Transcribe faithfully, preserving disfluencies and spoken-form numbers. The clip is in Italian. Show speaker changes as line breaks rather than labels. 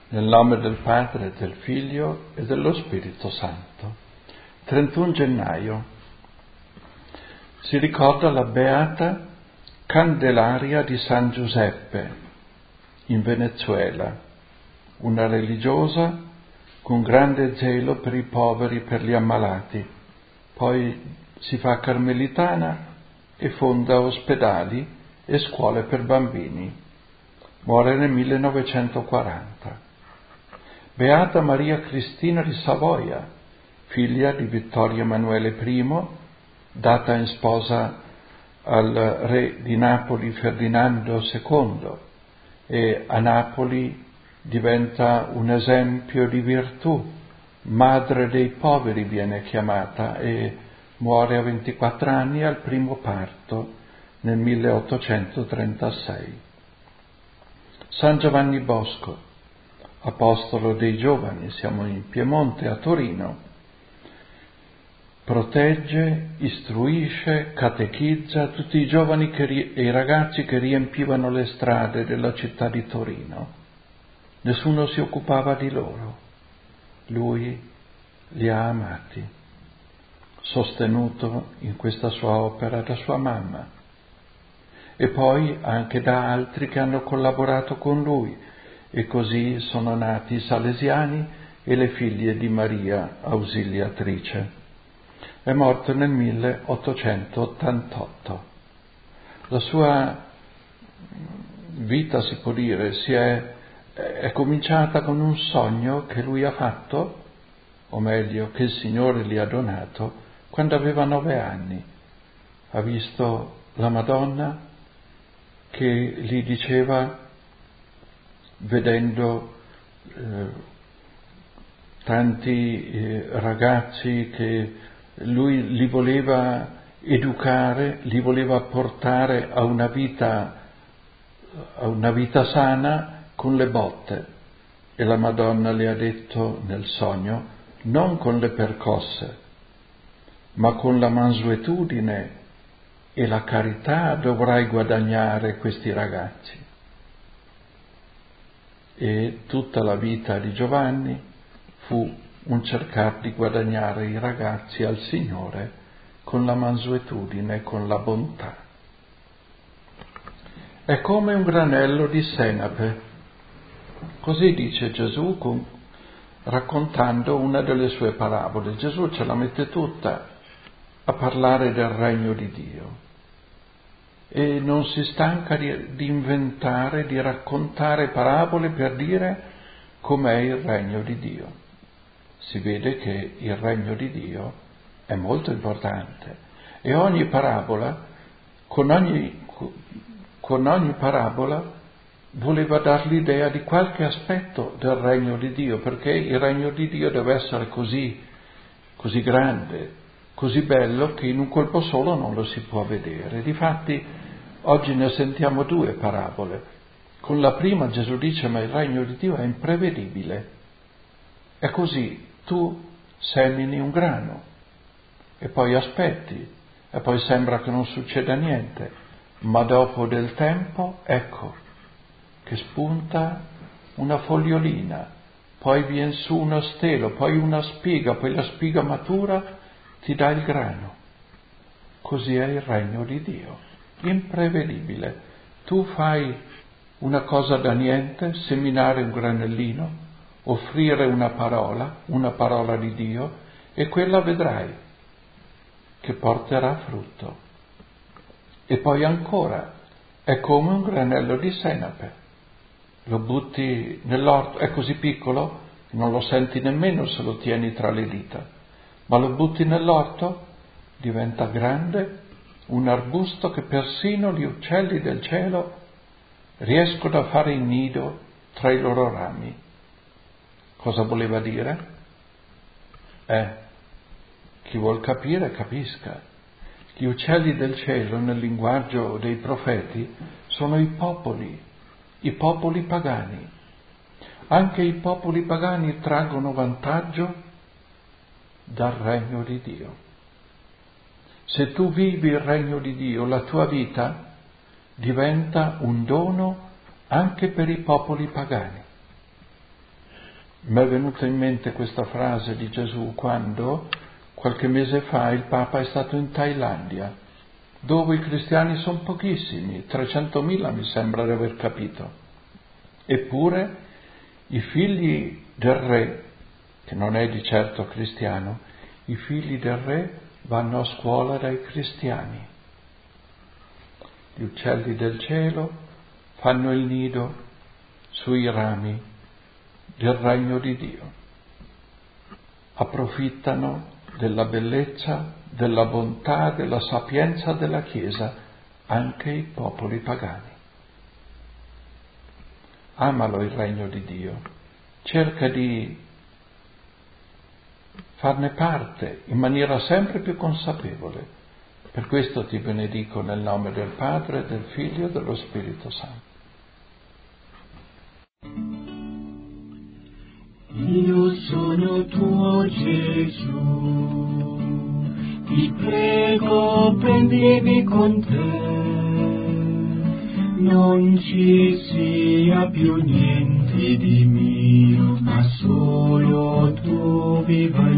Nel nome del Padre, del Figlio e dello Spirito Santo. trentuno gennaio. Si ricorda la beata Candelaria di San Giuseppe, in Venezuela, una religiosa con grande zelo per i poveri e per gli ammalati. Poi si fa carmelitana e fonda ospedali e scuole per bambini. Muore nel millenovecentoquaranta. Beata Maria Cristina di Savoia, figlia di Vittorio Emanuele I, data in sposa al re di Napoli Ferdinando secondo, e a Napoli diventa un esempio di virtù, madre dei poveri viene chiamata, e muore a ventiquattro anni al primo parto nel milleottocentotrentasei. San Giovanni Bosco, apostolo dei giovani, siamo in Piemonte, a Torino, protegge, istruisce, catechizza tutti i giovani che, e i ragazzi che riempivano le strade della città di Torino. Nessuno si occupava di loro. Lui li ha amati, sostenuto in questa sua opera da sua mamma e poi anche da altri che hanno collaborato con lui. E così sono nati i Salesiani e le figlie di Maria Ausiliatrice. È morto nel milleottocentottantotto. La sua vita, si può dire, si è, è cominciata con un sogno che lui ha fatto, o meglio, che il Signore gli ha donato, quando aveva nove anni. Ha visto la Madonna che gli diceva, vedendo eh, tanti eh, ragazzi che lui li voleva educare, li voleva portare a una vita, a una vita sana con le botte. E la Madonna le ha detto nel sogno, non con le percosse, ma con la mansuetudine e la carità dovrai guadagnare questi ragazzi. E tutta la vita di Giovanni fu un cercare di guadagnare i ragazzi al Signore con la mansuetudine, con la bontà. È come un granello di senape, così dice Gesù con, raccontando una delle sue parabole. Gesù ce la mette tutta a parlare del regno di Dio. E non si stanca di, di inventare, di raccontare parabole per dire com'è il regno di Dio. Si vede che il regno di Dio è molto importante e ogni parabola, con ogni, con ogni parabola voleva dar l'idea di qualche aspetto del regno di Dio, perché il regno di Dio deve essere così, così grande, così bello che in un colpo solo non lo si può vedere. Difatti oggi ne sentiamo due parabole. Con la prima Gesù dice, ma il regno di Dio è imprevedibile. È così, tu semini un grano e poi aspetti e poi sembra che non succeda niente, ma dopo del tempo ecco che spunta una fogliolina, poi viene su uno stelo, poi una spiga, poi la spiga matura ti dà il grano. Così è il regno di Dio, imprevedibile. Tu fai una cosa da niente, seminare un granellino, offrire una parola, una parola di Dio, e quella vedrai che porterà frutto. E poi ancora, è come un granello di senape. Lo butti nell'orto, è così piccolo, non lo senti nemmeno se lo tieni tra le dita, ma lo butti nell'orto, diventa grande, un arbusto che persino gli uccelli del cielo riescono a fare il nido tra i loro rami. Cosa voleva dire? Eh, chi vuol capire capisca. Gli uccelli del cielo, nel linguaggio dei profeti, sono i popoli, i popoli pagani. Anche i popoli pagani traggono vantaggio dal regno di Dio. Se tu vivi il regno di Dio, la tua vita diventa un dono anche per i popoli pagani. Mi è venuta in mente questa frase di Gesù quando qualche mese fa il Papa è stato in Thailandia, dove i cristiani sono pochissimi, trecentomila mi sembra di aver capito. Eppure i figli del re, che non è di certo cristiano, i figli del re vanno a scuola dai cristiani. Gli uccelli del cielo fanno il nido sui rami del regno di Dio. Approfittano della bellezza, della bontà, della sapienza della Chiesa anche i popoli pagani. Amalo il regno di Dio, cerca di farne parte in maniera sempre più consapevole. Per questo ti benedico nel nome del Padre, del Figlio e dello Spirito Santo.
Io sono tuo Gesù, ti prego prendimi con te, non ci sia più niente di mio, ma solo tu viva